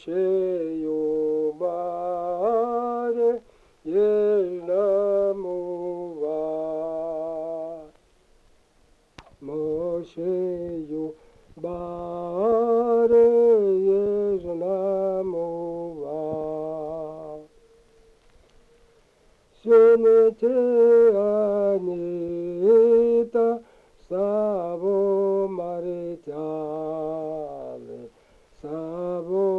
Mošeju bare Yelnamuva. Mošeju bare Yelnamuva. Sönete Anita Savo Martiale, Savo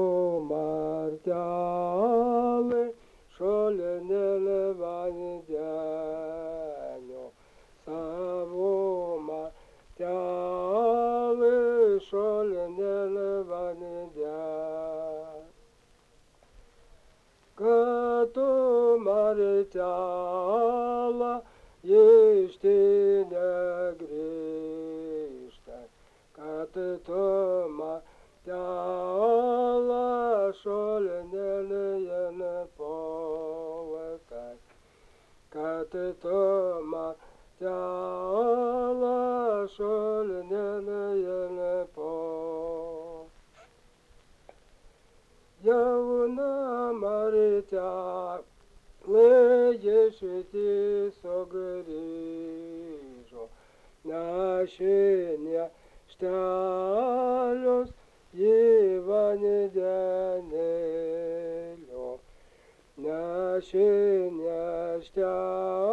Martiale, Šolenele Vanidėnio, Savo Martiale, Šolenele Vanidėnio. Kad tu Martiala išti negrįžta, kad tu Martiala šolinėlėje nepolaka, kad tu Martiala šolinėlėje nepolaka. Jauna Martialė išvyti sugrįžo, nešinė štelius į vandenėlio, nešinė štelius į vandenėlio, nešinė štelius